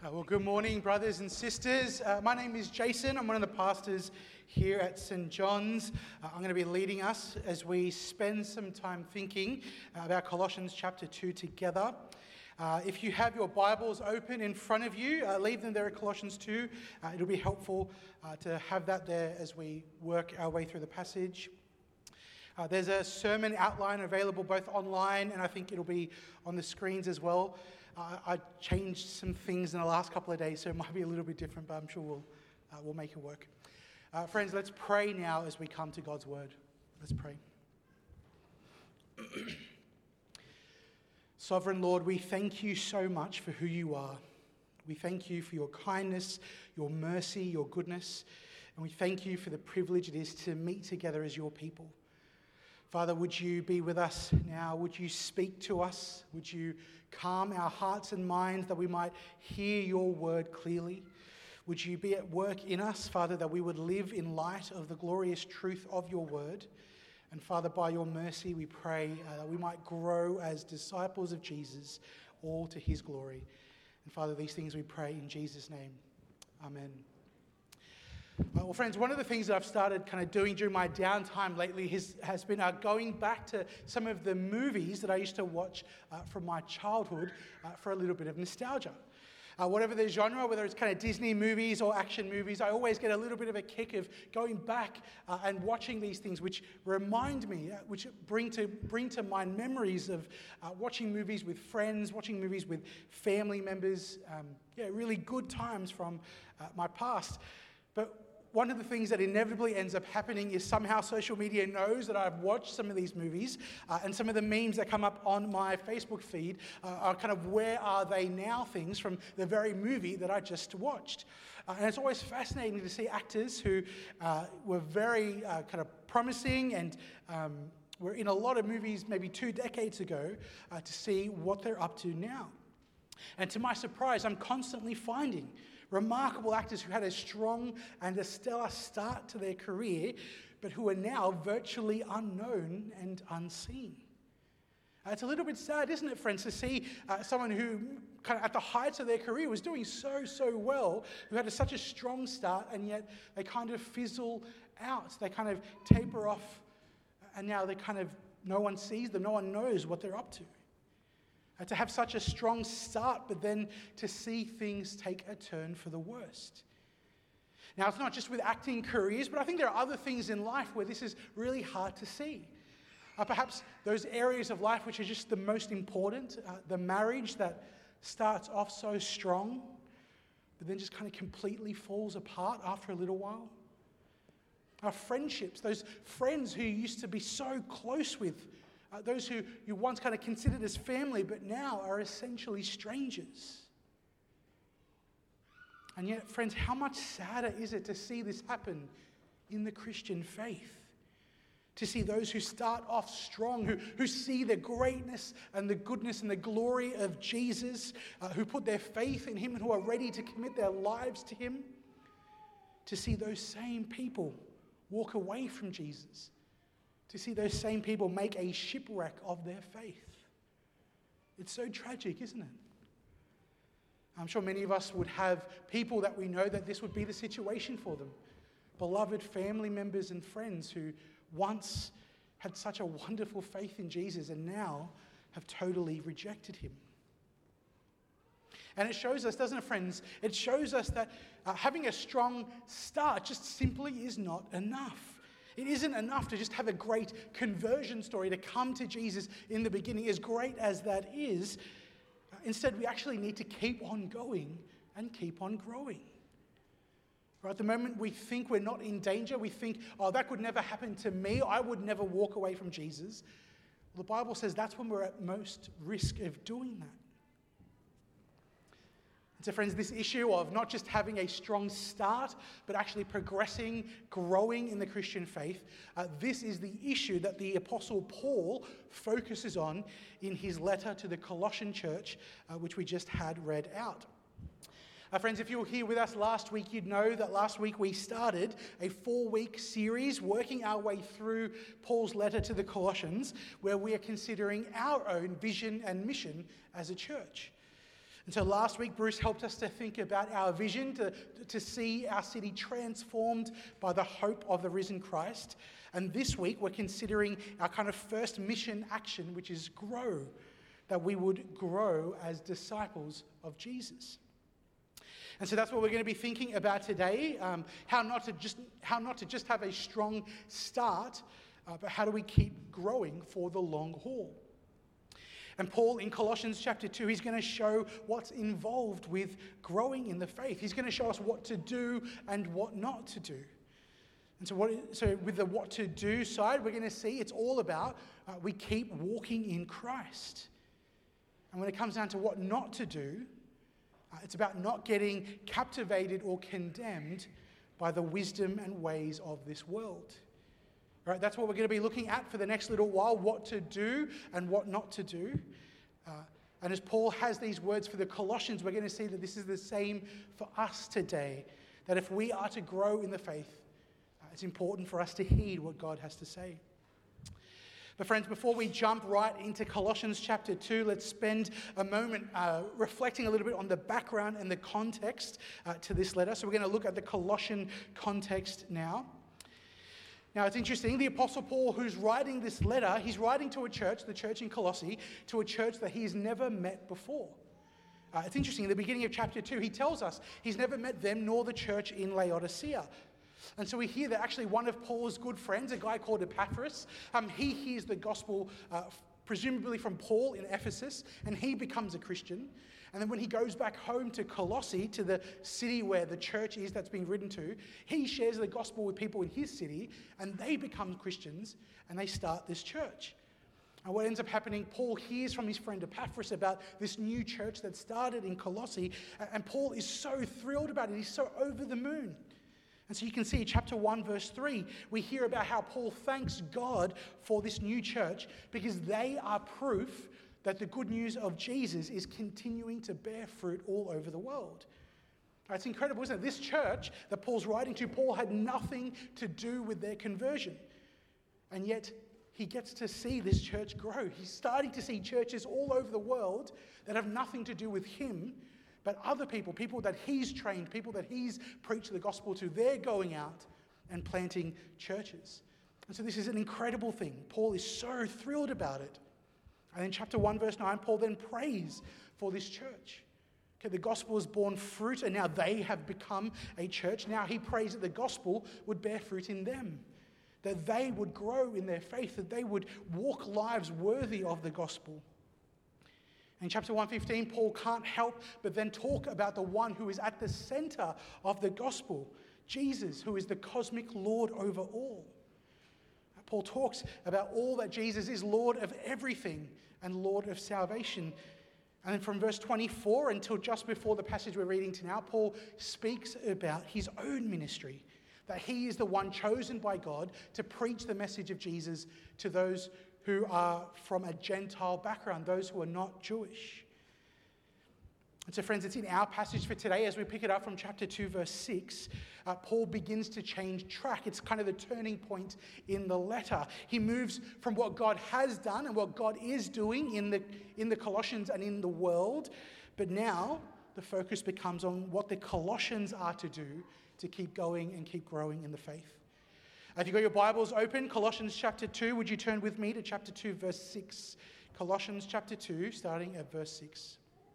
Well, good morning, brothers and sisters. My name is Jason. I'm one of the pastors here at St. John's. I'm going to be leading us as we spend some time thinking about Colossians chapter 2 together. If you have your Bibles open in front of you, leave them there at Colossians 2. It'll be helpful to have that there as we work our way through the passage. There's a sermon outline available both online and I think it'll be on the screens as well. I changed some things in the last couple of days, so it might be a little bit different, but I'm sure we'll make it work. Friends, let's pray now as we come to God's word. Let's pray. Sovereign Lord, we thank you so much for who you are. We thank you for your kindness, your mercy, your goodness, and we thank you for the privilege it is to meet together as your people. Father, would you be with us now? Would you speak to us? Would you calm our hearts and minds that we might hear your word clearly? Would you be at work in us, Father, that we would live in light of the glorious truth of your word? And Father, by your mercy, we pray that we might grow as disciples of Jesus, all to his glory. And Father, these things we pray in Jesus' name. Amen. Well, friends, one of the things that I've started kind of doing during my downtime lately has been going back to some of the movies that I used to watch from my childhood for a little bit of nostalgia. Whatever the genre, whether it's kind of Disney movies or action movies, I always get a little bit of a kick of going back and watching these things, which remind me, which bring to mind memories of watching movies with friends, watching movies with family members. Really good times from my past. But one of the things that inevitably ends up happening is somehow social media knows that I've watched some of these movies, and some of the memes that come up on my Facebook feed are kind of where are they now things from the very movie that I just watched. And it's always fascinating to see actors who were very kind of promising and were in a lot of movies maybe 2 decades ago to see what they're up to now. And to my surprise, I'm constantly finding remarkable actors who had a strong and a stellar start to their career, but who are now virtually unknown and unseen. It's a little bit sad, isn't it, friends, to see someone who kind of at the heights of their career was doing so well, who had such a strong start, and yet they kind of fizzle out. They kind of taper off, and now they kind of, no one sees them, no one knows what they're up to. To have such a strong start, but then to see things take a turn for the worst. Now, it's not just with acting careers, but I think there are other things in life where this is really hard to see. Perhaps those areas of life which are just the most important, the marriage that starts off so strong, but then just kind of completely falls apart after a little while. Our friendships, those friends who you used to be so close with, those who you once kind of considered as family, but now are essentially strangers. And yet, friends, how much sadder is it to see this happen in the Christian faith? To see those who start off strong, who see the greatness and the goodness and the glory of Jesus, who put their faith in him and who are ready to commit their lives to him, to see those same people walk away from Jesus. To see those same people make a shipwreck of their faith. It's so tragic, isn't it? I'm sure many of us would have people that we know that this would be the situation for them. Beloved family members and friends who once had such a wonderful faith in Jesus and now have totally rejected him. And it shows us, doesn't it, friends? It shows us that having a strong start just simply is not enough. It isn't enough to just have a great conversion story, to come to Jesus in the beginning, as great as that is. Instead, we actually need to keep on going and keep on growing. Right? The moment we think we're not in danger, we think, oh, that could never happen to me, I would never walk away from Jesus. Well, the Bible says that's when we're at most risk of doing that. And so, friends, this issue of not just having a strong start, but actually progressing, growing in the Christian faith, this is the issue that the Apostle Paul focuses on in his letter to the Colossian church, which we just had read out. Friends, if you were here with us last week, you'd know that last week we started a 4-week series working our way through Paul's letter to the Colossians, where we are considering our own vision and mission as a church. And so last week, Bruce helped us to think about our vision, to see our city transformed by the hope of the risen Christ. And this week, we're considering our kind of first mission action, which is grow, that we would grow as disciples of Jesus. And so that's what we're going to be thinking about today, how not to just have a strong start, but how do we keep growing for the long haul. And Paul in Colossians chapter 2, he's going to show what's involved with growing in the faith. He's going to show us what to do and what not to do. And so with the what to do side, we're going to see it's all about we keep walking in Christ. And when it comes down to what not to do, it's about not getting captivated or condemned by the wisdom and ways of this world. Right, that's what we're going to be looking at for the next little while, what to do and what not to do. And as Paul has these words for the Colossians, we're going to see that this is the same for us today, that if we are to grow in the faith, it's important for us to heed what God has to say. But friends, before we jump right into Colossians chapter 2, let's spend a moment reflecting a little bit on the background and the context to this letter. So we're going to look at the Colossian context now. Now, it's interesting, the Apostle Paul, who's writing this letter, he's writing to a church, the church in Colossae, to a church that he's never met before. It's interesting, in the beginning of chapter 2, he tells us he's never met them nor the church in Laodicea. And so we hear that actually one of Paul's good friends, a guy called Epaphras, he hears the gospel presumably from Paul in Ephesus, and he becomes a Christian. And then when he goes back home to Colossae, to the city where the church is that's being written to, he shares the gospel with people in his city, and they become Christians, and they start this church. And what ends up happening, Paul hears from his friend Epaphras about this new church that started in Colossae, and Paul is so thrilled about it. He's so over the moon. And so you can see chapter 1, verse 3, we hear about how Paul thanks God for this new church because they are proof that the good news of Jesus is continuing to bear fruit all over the world. It's incredible, isn't it? This church that Paul's writing to, Paul had nothing to do with their conversion. And yet he gets to see this church grow. He's starting to see churches all over the world that have nothing to do with him, but other people that he's trained, people that he's preached the gospel to, they're going out and planting churches. And so this is an incredible thing. Paul is so thrilled about it. And in chapter 1, verse 9, Paul then prays for this church. Okay, the gospel has borne fruit, and now they have become a church. Now he prays that the gospel would bear fruit in them, that they would grow in their faith, that they would walk lives worthy of the gospel. In chapter 1:15, Paul can't help but then talk about the one who is at the center of the gospel, Jesus, who is the cosmic Lord over all. Paul talks about all that Jesus is, Lord of everything and Lord of salvation. And then from verse 24 until just before the passage we're reading to now, Paul speaks about his own ministry, that he is the one chosen by God to preach the message of Jesus to those who are from a Gentile background, those who are not Jewish. And so friends, it's in our passage for today, as we pick it up from chapter 2, verse 6, Paul begins to change track. It's kind of the turning point in the letter. He moves from what God has done and what God is doing in the Colossians and in the world, but now the focus becomes on what the Colossians are to do to keep going and keep growing in the faith. If you've got your Bibles open, Colossians chapter 2, would you turn with me to chapter 2, verse 6? Colossians chapter 2, starting at verse 6.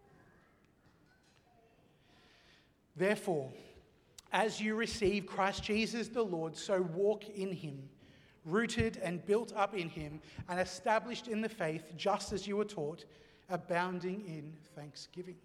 Therefore, as you receive Christ Jesus the Lord, so walk in him, rooted and built up in him, and established in the faith, just as you were taught, abounding in thanksgiving.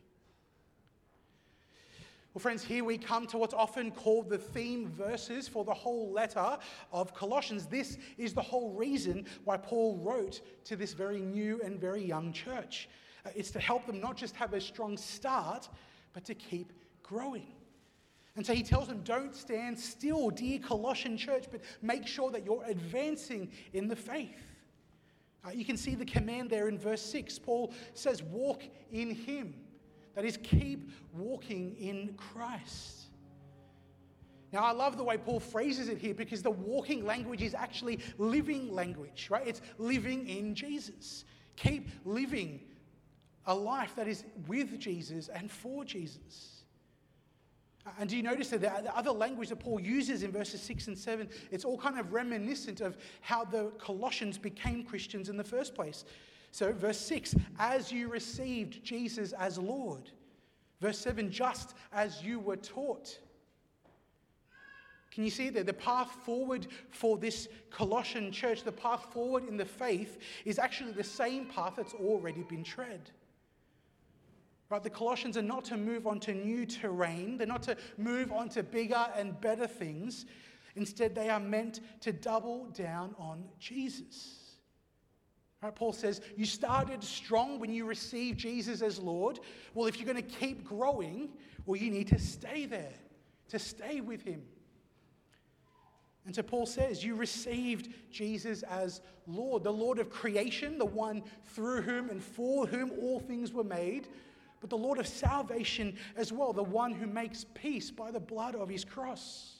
Well, friends, here we come to what's often called the theme verses for the whole letter of Colossians. This is the whole reason why Paul wrote to this very new and very young church. It's to help them not just have a strong start, but to keep growing. And so he tells them, don't stand still, dear Colossian church, but make sure that you're advancing in the faith. You can see the command there in verse 6. Paul says, walk in him. That is, keep walking in Christ. Now, I love the way Paul phrases it here, because the walking language is actually living language, right? It's living in Jesus. Keep living a life that is with Jesus and for Jesus. And do you notice that the other language that Paul uses in verses 6 and 7, it's all kind of reminiscent of how the Colossians became Christians in the first place. So verse 6, as you received Jesus as Lord. Verse 7, just as you were taught. Can you see there? The path forward for this Colossian church, the path forward in the faith, is actually the same path that's already been tread. Right? The Colossians are not to move on to new terrain. They're not to move on to bigger and better things. Instead, they are meant to double down on Jesus. Right, Paul says, you started strong when you received Jesus as Lord. Well, if you're going to keep growing, well, you need to stay there, to stay with him. And so Paul says, you received Jesus as Lord, the Lord of creation, the one through whom and for whom all things were made, but the Lord of salvation as well, the one who makes peace by the blood of his cross.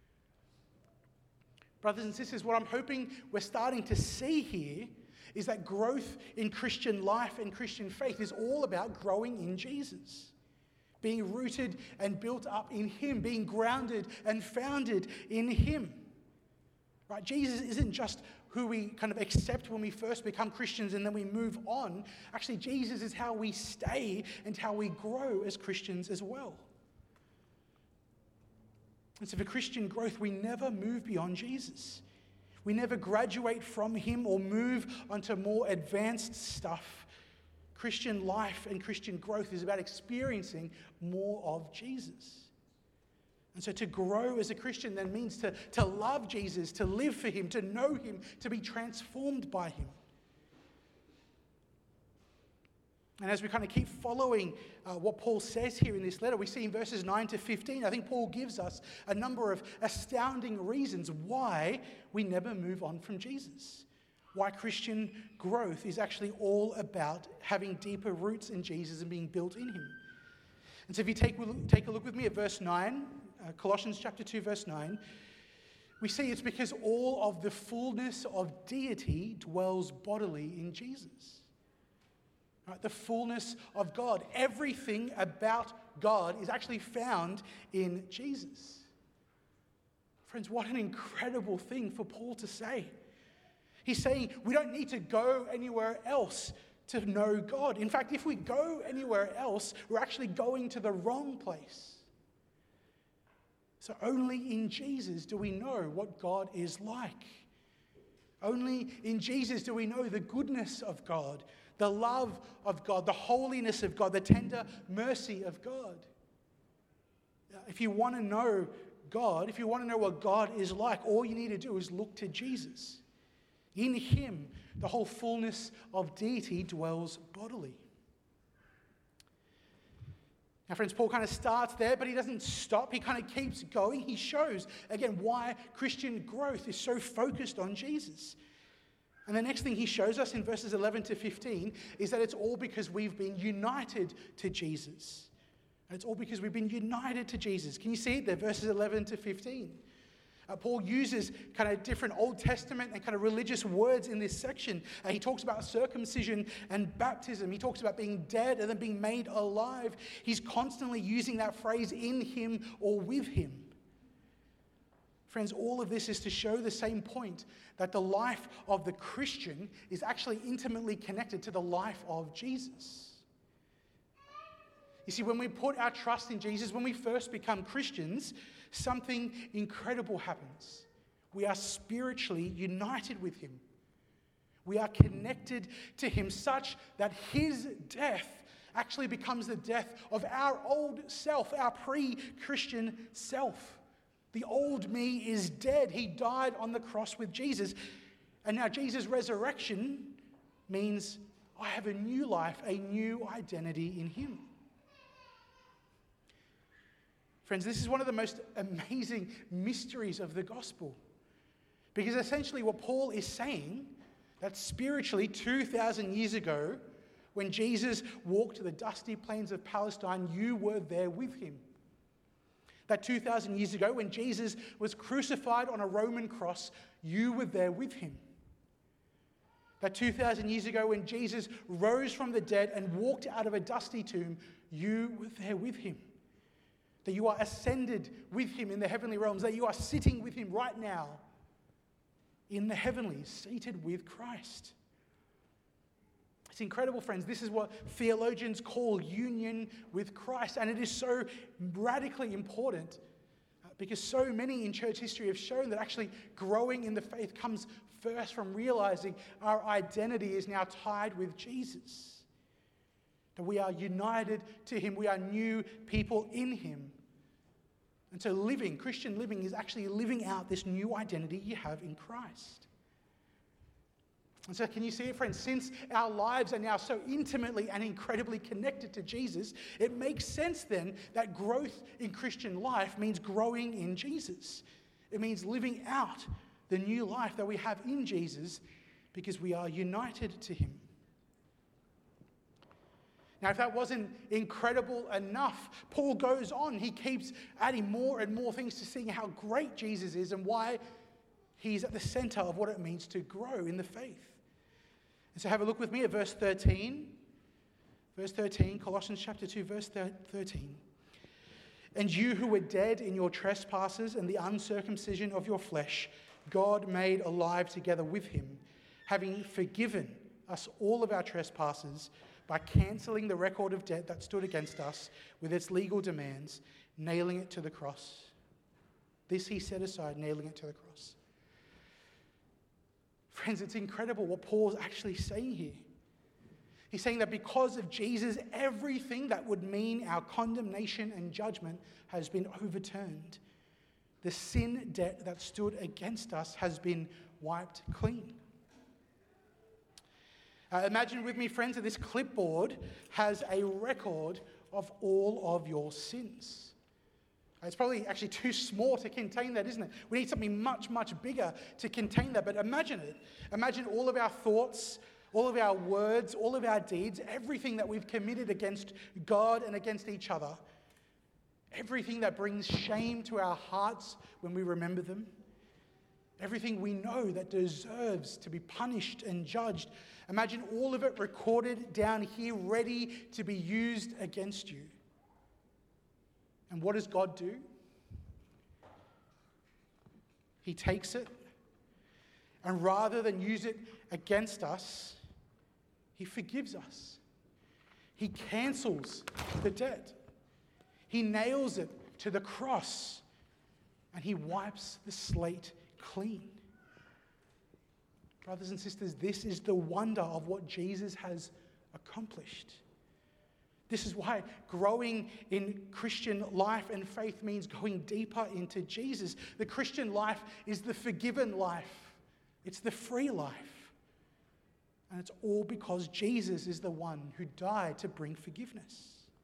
Brothers and sisters, what I'm hoping we're starting to see here is that growth in Christian life and Christian faith is all about growing in Jesus, being rooted and built up in him, being grounded and founded in him. Right? Jesus isn't just who we kind of accept when we first become Christians and then we move on. Actually, Jesus is how we stay and how we grow as Christians as well. And so for Christian growth, we never move beyond Jesus. We never graduate from him or move onto more advanced stuff. Christian life and Christian growth is about experiencing more of Jesus. And so to grow as a Christian then means to love Jesus, to live for him, to know him, to be transformed by him. And as we kind of keep following what Paul says here in this letter, we see in verses 9 to 15, I think Paul gives us a number of astounding reasons why we never move on from Jesus. Why Christian growth is actually all about having deeper roots in Jesus and being built in him. And so if you take a look with me at verse 9, Colossians chapter 2, verse 9, we see it's because all of the fullness of deity dwells bodily in Jesus. Right? The fullness of God. Everything about God is actually found in Jesus. Friends, what an incredible thing for Paul to say. He's saying we don't need to go anywhere else to know God. In fact, if we go anywhere else, we're actually going to the wrong place. So only in Jesus do we know what God is like. Only in Jesus do we know the goodness of God, the love of God, the holiness of God, the tender mercy of God. If you want to know God, if you want to know what God is like, all you need to do is look to Jesus. In him, the whole fullness of deity dwells bodily. Now, friends, Paul kind of starts there, but he doesn't stop. He kind of keeps going. He shows, again, why Christian growth is so focused on Jesus. And the next thing he shows us in verses 11 to 15 is that it's all because we've been united to Jesus. And it's all because we've been united to Jesus. Can you see it there, verses 11 to 15? Paul uses kind of different Old Testament and kind of religious words in this section. He talks about circumcision and baptism. He talks about being dead and then being made alive. He's constantly using that phrase, in him or with him. Friends, all of this is to show the same point, that the life of the Christian is actually intimately connected to the life of Jesus. You see, when we put our trust in Jesus, when we first become Christians, something incredible happens. We are spiritually united with him. We are connected to him such that his death actually becomes the death of our old self, our pre-Christian self. The old me is dead. He died on the cross with Jesus. And now Jesus' resurrection means I have a new life, a new identity in him. Friends, this is one of the most amazing mysteries of the gospel. Because essentially what Paul is saying, that spiritually 2,000 years ago, when Jesus walked the dusty plains of Palestine, you were there with him. That 2,000 years ago, when Jesus was crucified on a Roman cross, you were there with him. That 2,000 years ago when Jesus rose from the dead and walked out of a dusty tomb, you were there with him. That you are ascended with him in the heavenly realms. That you are sitting with him right now in the heavenlies, seated with Christ. It's incredible, friends. This is what theologians call union with Christ. And it is so radically important because so many in church history have shown that actually growing in the faith comes first from realizing our identity is now tied with Jesus. That we are united to him. We are new people in him. And so Christian living is actually living out this new identity you have in Christ. And so can you see it, friends? Since our lives are now so intimately and incredibly connected to Jesus, it makes sense then that growth in Christian life means growing in Jesus. It means living out the new life that we have in Jesus because we are united to him. Now, if that wasn't incredible enough, Paul goes on. He keeps adding more and more things to seeing how great Jesus is and why he's at the center of what it means to grow in the faith. And so have a look with me at verse 13. Verse 13, Colossians chapter 2, verse 13. And you who were dead in your trespasses and the uncircumcision of your flesh, God made alive together with him, having forgiven us all of our trespasses by cancelling the record of debt that stood against us with its legal demands, nailing it to the cross. This he set aside, nailing it to the cross. Friends, it's incredible what Paul's actually saying here. He's saying that because of Jesus, everything that would mean our condemnation and judgment has been overturned. The sin debt that stood against us has been wiped clean. Imagine with me, friends, that this clipboard has a record of all of your sins. It's probably actually too small to contain that, isn't it? We need something much, much bigger to contain that. But imagine it. Imagine all of our thoughts, all of our words, all of our deeds, everything that we've committed against God and against each other. Everything that brings shame to our hearts when we remember them. Everything we know that deserves to be punished and judged. Imagine all of it recorded down here, ready to be used against you. And what does God do? He takes it, and rather than use it against us, he forgives us. He cancels the debt. He nails it to the cross, and he wipes the slate clean. Brothers and sisters, this is the wonder of what Jesus has accomplished. This is why growing in Christian life and faith means going deeper into Jesus. The Christian life is the forgiven life. It's the free life. And it's all because Jesus is the one who died to bring forgiveness.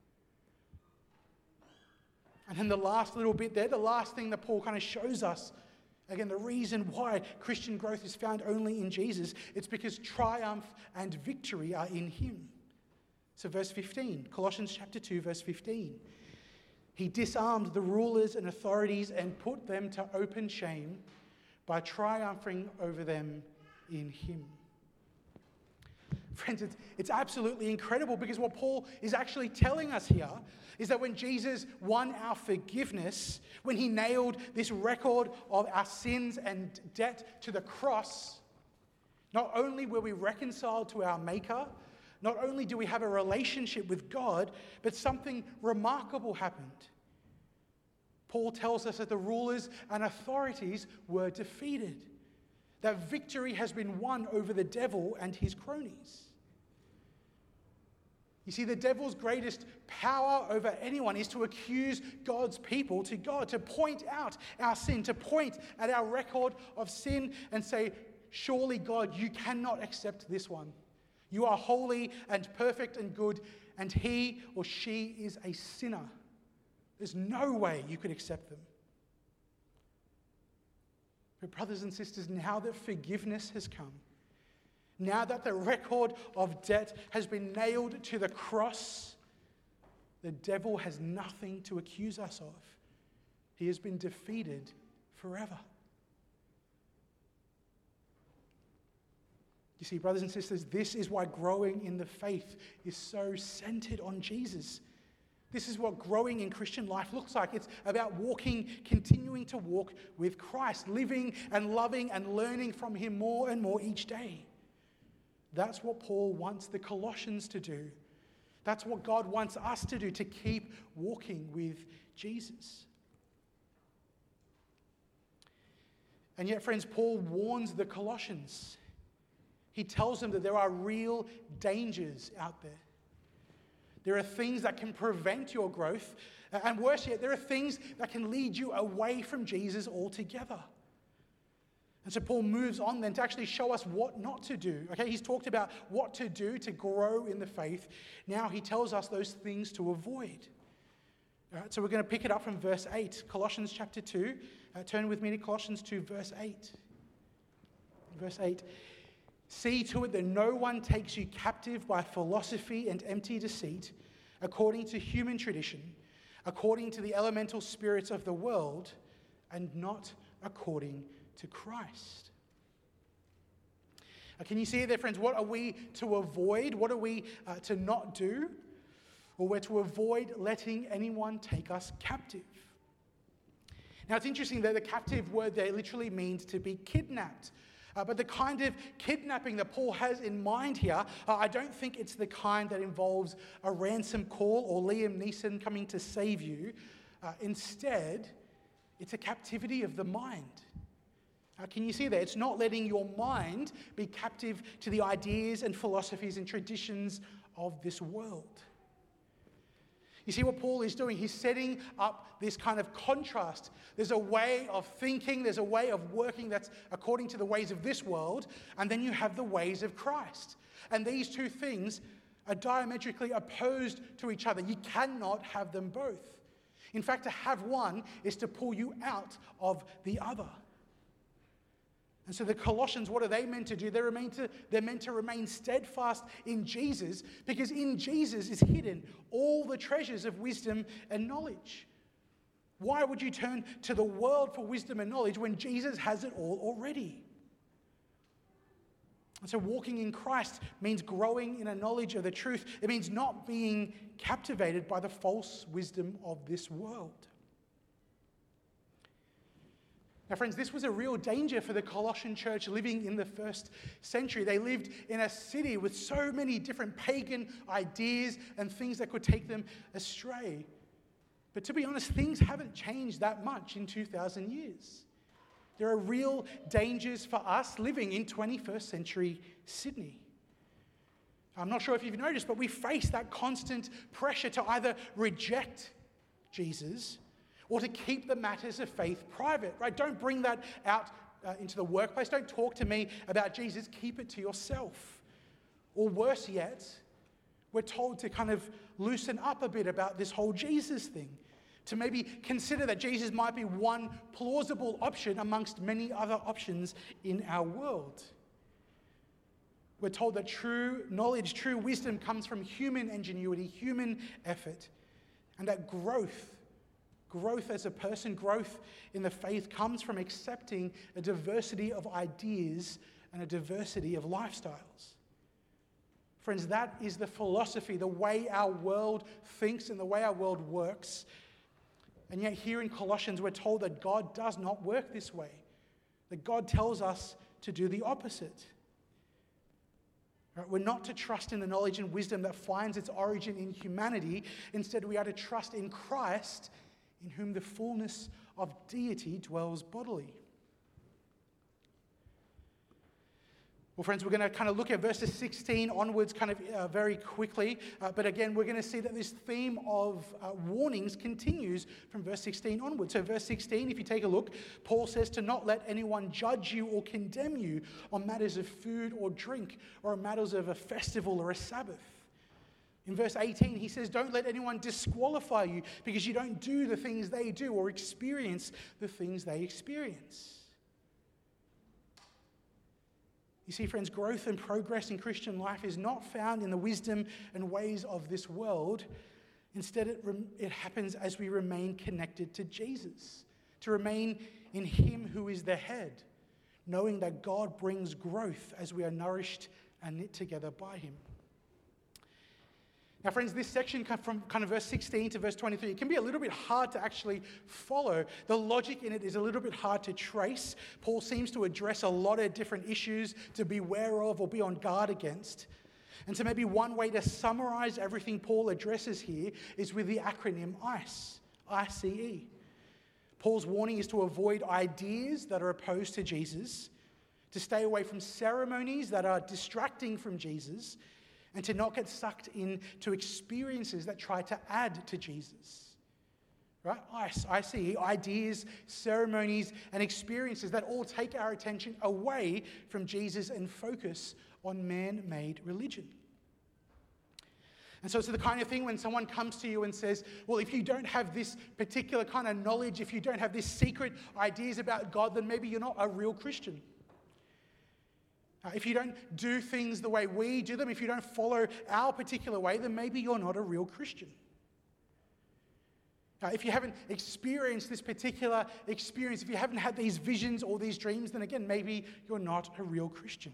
And then the last little bit there, the last thing that Paul kind of shows us, again, the reason why Christian growth is found only in Jesus, it's because triumph and victory are in him. So verse 15, Colossians chapter 2, verse 15. He disarmed the rulers and authorities and put them to open shame by triumphing over them in him. Friends, it's absolutely incredible because what Paul is actually telling us here is that when Jesus won our forgiveness, when he nailed this record of our sins and debt to the cross, not only were we reconciled to our Maker, not only do we have a relationship with God, but something remarkable happened. Paul tells us that the rulers and authorities were defeated, that victory has been won over the devil and his cronies. You see, the devil's greatest power over anyone is to accuse God's people to God, to point out our sin, to point at our record of sin and say, surely God, you cannot accept this one. You are holy and perfect and good, and he or she is a sinner. There's no way you could accept them. But brothers and sisters, now that forgiveness has come, now that the record of debt has been nailed to the cross, the devil has nothing to accuse us of. He has been defeated forever. You see, brothers and sisters, this is why growing in the faith is so centered on Jesus. This is what growing in Christian life looks like. It's about continuing to walk with Christ, living and loving and learning from him more and more each day. That's what Paul wants the Colossians to do. That's what God wants us to do, to keep walking with Jesus. And yet, friends, Paul warns the Colossians. He tells them that there are real dangers out there. There are things that can prevent your growth. And worse yet, there are things that can lead you away from Jesus altogether. And so Paul moves on then to actually show us what not to do. Okay, he's talked about what to do to grow in the faith. Now he tells us those things to avoid. All right, so we're going to pick it up from verse 8. Colossians chapter 2. Turn with me to Colossians 2, verse 8. Verse 8. See to it that no one takes you captive by philosophy and empty deceit, according to human tradition, according to the elemental spirits of the world, and not according to Christ. Can you see it there, friends? What are we to avoid? What are we to not do? Well, we're to avoid letting anyone take us captive. Now, it's interesting that the captive word there literally means to be kidnapped. But the kind of kidnapping that Paul has in mind here, I don't think it's the kind that involves a ransom call or Liam Neeson coming to save you. Instead, it's a captivity of the mind. Can you see that? It's not letting your mind be captive to the ideas and philosophies and traditions of this world. You see what Paul is doing? He's setting up this kind of contrast. There's a way of thinking, there's a way of working that's according to the ways of this world, and then you have the ways of Christ. And these two things are diametrically opposed to each other. You cannot have them both. In fact, to have one is to pull you out of the other. And so the Colossians, what are they meant to do? They're meant to remain steadfast in Jesus, because in Jesus is hidden all the treasures of wisdom and knowledge. Why would you turn to the world for wisdom and knowledge when Jesus has it all already? And so walking in Christ means growing in a knowledge of the truth. It means not being captivated by the false wisdom of this world. Now, friends, this was a real danger for the Colossian church living in the first century. They lived in a city with so many different pagan ideas and things that could take them astray. But to be honest, things haven't changed that much in 2,000 years. There are real dangers for us living in 21st century Sydney. I'm not sure if you've noticed, but we face that constant pressure to either reject Jesus or to keep the matters of faith private, right? Don't bring that out into the workplace. Don't talk to me about Jesus. Keep it to yourself. Or worse yet, we're told to kind of loosen up a bit about this whole Jesus thing, to maybe consider that Jesus might be one plausible option amongst many other options in our world. We're told that true knowledge, true wisdom comes from human ingenuity, human effort, and that growth as a person, growth in the faith comes from accepting a diversity of ideas and a diversity of lifestyles. Friends, that is the philosophy, the way our world thinks and the way our world works. And yet here in Colossians, we're told that God does not work this way, that God tells us to do the opposite. Right? We're not to trust in the knowledge and wisdom that finds its origin in humanity. Instead, we are to trust in Christ, in whom the fullness of deity dwells bodily. Well, friends, we're going to kind of look at verses 16 onwards kind of very quickly. But again, we're going to see that this theme of warnings continues from verse 16 onwards. So verse 16, if you take a look, Paul says to not let anyone judge you or condemn you on matters of food or drink or on matters of a festival or a Sabbath. In verse 18, he says, don't let anyone disqualify you because you don't do the things they do or experience the things they experience. You see, friends, growth and progress in Christian life is not found in the wisdom and ways of this world. Instead, it happens as we remain connected to Jesus, to remain in him who is the head, knowing that God brings growth as we are nourished and knit together by him. Now, friends, this section from kind of verse 16 to verse 23, it can be a little bit hard to actually follow. The logic in it is a little bit hard to trace. Paul seems to address a lot of different issues to be aware of or be on guard against. And so maybe one way to summarize everything Paul addresses here is with the acronym ICE, I-C-E. Paul's warning is to avoid ideas that are opposed to Jesus, to stay away from ceremonies that are distracting from Jesus, and to not get sucked into experiences that try to add to Jesus. Right? I-C-E, ideas, ceremonies, and experiences that all take our attention away from Jesus and focus on man-made religion. And so it's the kind of thing when someone comes to you and says, well, if you don't have this particular kind of knowledge, if you don't have this secret ideas about God, then maybe you're not a real Christian. If you don't do things the way we do them, if you don't follow our particular way, then maybe you're not a real Christian. If you haven't experienced this particular experience, if you haven't had these visions or these dreams, then again, maybe you're not a real Christian.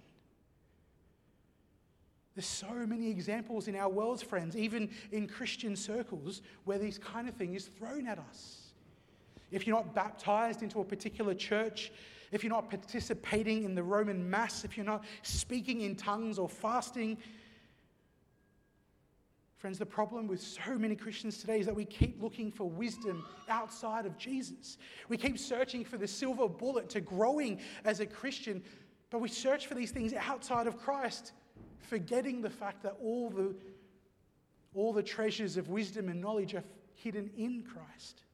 There's so many examples in our world, friends, even in Christian circles, where this kind of thing is thrown at us. If you're not baptized into a particular church, if you're not participating in the Roman Mass, if you're not speaking in tongues or fasting, friends, the problem with so many Christians today is that we keep looking for wisdom outside of Jesus. We keep searching for the silver bullet to growing as a Christian, but we search for these things outside of Christ, forgetting the fact that all the treasures of wisdom and knowledge are hidden in Christ.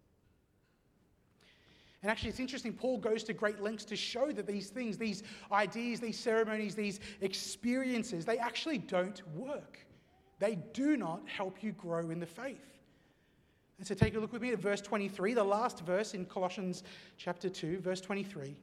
And actually, it's interesting, Paul goes to great lengths to show that these things, these ideas, these ceremonies, these experiences, they actually don't work. They do not help you grow in the faith. And so take a look with me at verse 23, the last verse in Colossians chapter 2, verse 23.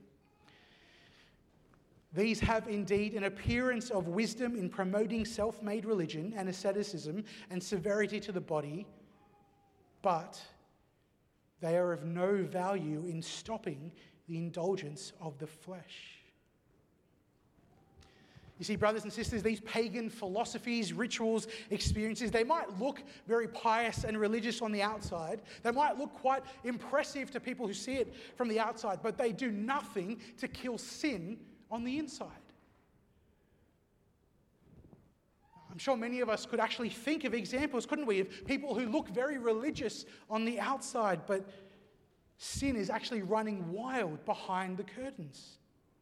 These have indeed an appearance of wisdom in promoting self-made religion and asceticism and severity to the body, but they are of no value in stopping the indulgence of the flesh. You see, brothers and sisters, these pagan philosophies, rituals, experiences, they might look very pious and religious on the outside. They might look quite impressive to people who see it from the outside, but they do nothing to kill sin on the inside. I'm sure many of us could actually think of examples, couldn't we, of people who look very religious on the outside, but sin is actually running wild behind the curtains.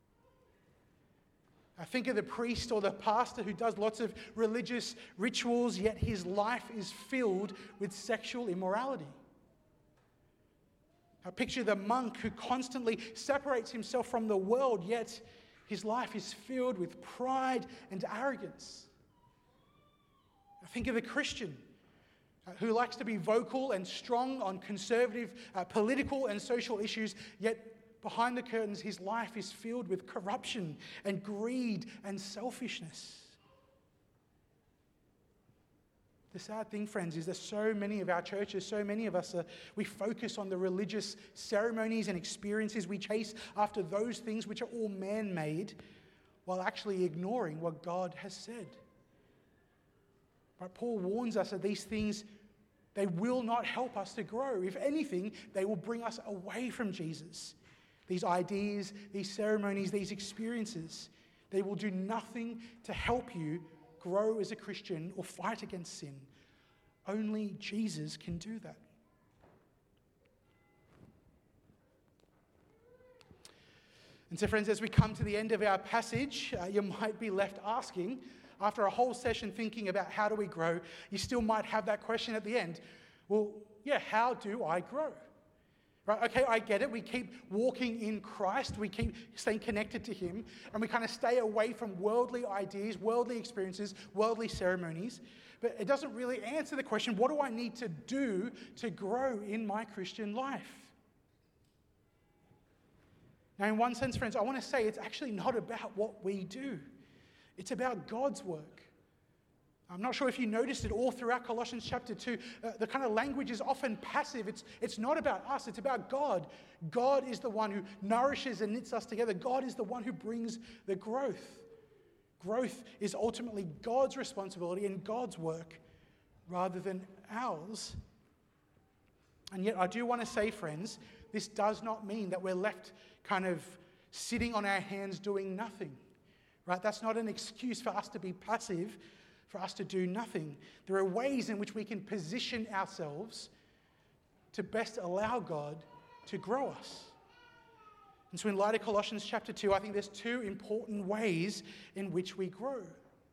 I think of the priest or the pastor who does lots of religious rituals, yet his life is filled with sexual immorality. I picture the monk who constantly separates himself from the world, yet his life is filled with pride and arrogance. I think of the Christian who likes to be vocal and strong on conservative political and social issues, yet behind the curtains his life is filled with corruption and greed and selfishness. The sad thing, friends, is that so many of our churches, so many of us, we focus on the religious ceremonies and experiences. We chase after those things which are all man-made while actually ignoring what God has said. But Paul warns us that these things, they will not help us to grow. If anything, they will bring us away from Jesus. These ideas, these ceremonies, these experiences, they will do nothing to help you grow as a Christian or fight against sin. Only Jesus can do that. And so, friends, as we come to the end of our passage, you might be left asking, after a whole session thinking about how do we grow, you still might have that question at the end. Well, yeah, how do I grow? Right? Okay, I get it. We keep walking in Christ. We keep staying connected to Him. And we kind of stay away from worldly ideas, worldly experiences, worldly ceremonies. But it doesn't really answer the question, what do I need to do to grow in my Christian life? Now, in one sense, friends, I want to say it's actually not about what we do. It's about God's work. I'm not sure if you noticed it all throughout Colossians chapter 2. The kind of language is often passive. It's not about us, it's about God. God is the one who nourishes and knits us together. God is the one who brings the growth. Growth is ultimately God's responsibility and God's work rather than ours. And yet I do want to say, friends, this does not mean that we're left kind of sitting on our hands doing nothing. Right? That's not an excuse for us to be passive, for us to do nothing. There are ways in which we can position ourselves to best allow God to grow us. And so in light of Colossians chapter 2, I think there's two important ways in which we grow.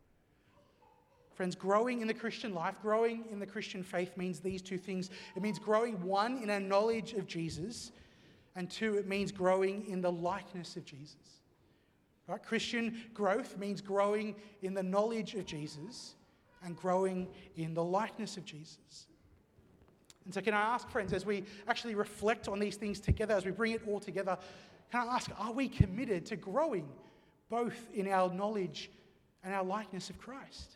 Friends, growing in the Christian life, growing in the Christian faith means these two things. It means growing, one, in our knowledge of Jesus, and two, it means growing in the likeness of Jesus. Right? Christian growth means growing in the knowledge of Jesus and growing in the likeness of Jesus. And so can I ask, friends, as we actually reflect on these things together, as we bring it all together, can I ask, are we committed to growing both in our knowledge and our likeness of Christ?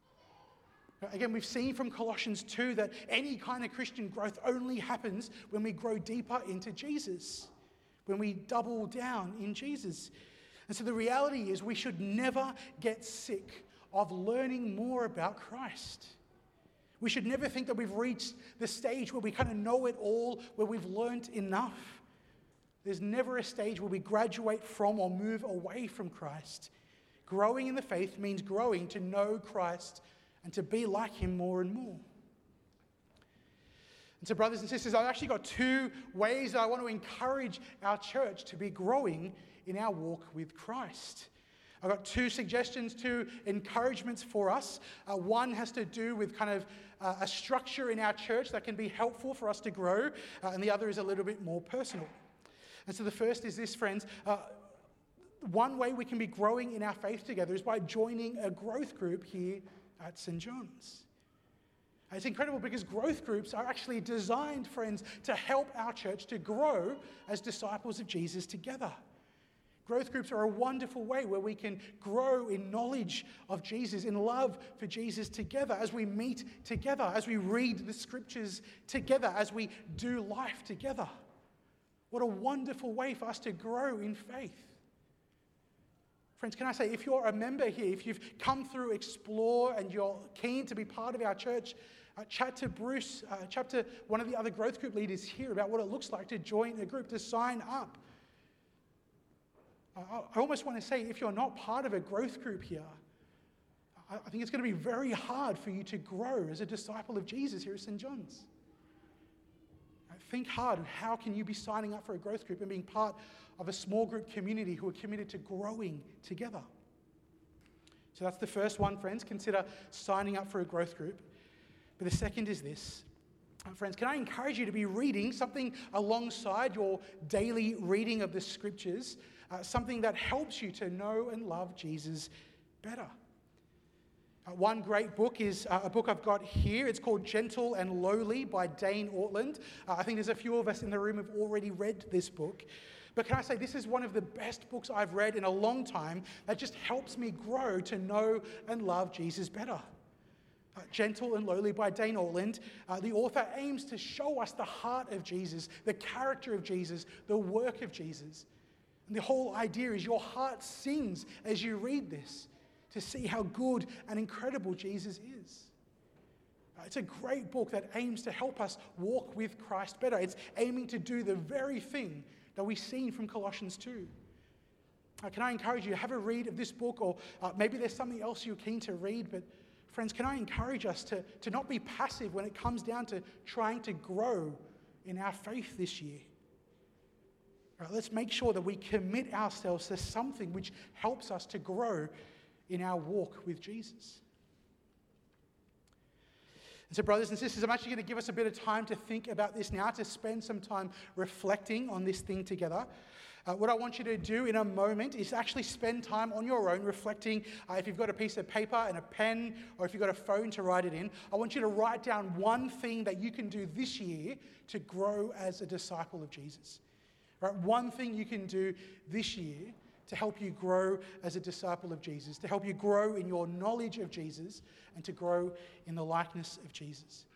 Again, we've seen from Colossians 2 that any kind of Christian growth only happens when we grow deeper into Jesus, when we double down in Jesus. And so the reality is we should never get sick of learning more about Christ. We should never think that we've reached the stage where we kind of know it all, where we've learned enough. There's never a stage where we graduate from or move away from Christ. Growing in the faith means growing to know Christ and to be like him more and more. And so, brothers and sisters, I've actually got two ways that I want to encourage our church to be growing in our walk with Christ. I've got two suggestions, two encouragements for us. One has to do with kind of a structure in our church that can be helpful for us to grow, and the other is a little bit more personal. And so the first is this, friends. One way we can be growing in our faith together is by joining a growth group here at St. John's. It's incredible because growth groups are actually designed, friends, to help our church to grow as disciples of Jesus together. Growth groups are a wonderful way where we can grow in knowledge of Jesus, in love for Jesus together, as we meet together, as we read the scriptures together, as we do life together. What a wonderful way for us to grow in faith. Friends, can I say, if you're a member here, if you've come through Explore and you're keen to be part of our church, chat to Bruce, chat to one of the other growth group leaders here about what it looks like to join a group, to sign up. I almost want to say, if you're not part of a growth group here, I think it's going to be very hard for you to grow as a disciple of Jesus here at St. John's. Think hard, how can you be signing up for a growth group and being part of a small group community who are committed to growing together? So that's the first one, friends. Consider signing up for a growth group. But the second is this. Friends, can I encourage you to be reading something alongside your daily reading of the scriptures, something that helps you to know and love Jesus better? One great book is a book I've got here. It's called Gentle and Lowly by Dane Ortland. I think there's a few of us in the room who've already read this book. But can I say, this is one of the best books I've read in a long time that just helps me grow to know and love Jesus better. Gentle and Lowly by Dane Ortland. The author aims to show us the heart of Jesus, the character of Jesus, the work of Jesus. And the whole idea is your heart sings as you read this, to see how good and incredible Jesus is. It's a great book that aims to help us walk with Christ better. It's aiming to do the very thing that we've seen from Colossians 2. Can I encourage you to have a read of this book, or maybe there's something else you're keen to read, but friends, can I encourage us to not be passive when it comes down to trying to grow in our faith this year? Right, let's make sure that we commit ourselves to something which helps us to grow in our walk with Jesus. And so, brothers and sisters, I'm actually going to give us a bit of time to think about this now, to spend some time reflecting on this thing together. What I want you to do in a moment is actually spend time on your own reflecting. If you've got a piece of paper and a pen, or if you've got a phone to write it in, I want you to write down one thing that you can do this year to grow as a disciple of Jesus. Right? One thing you can do this year to help you grow as a disciple of Jesus, to help you grow in your knowledge of Jesus, and to grow in the likeness of Jesus.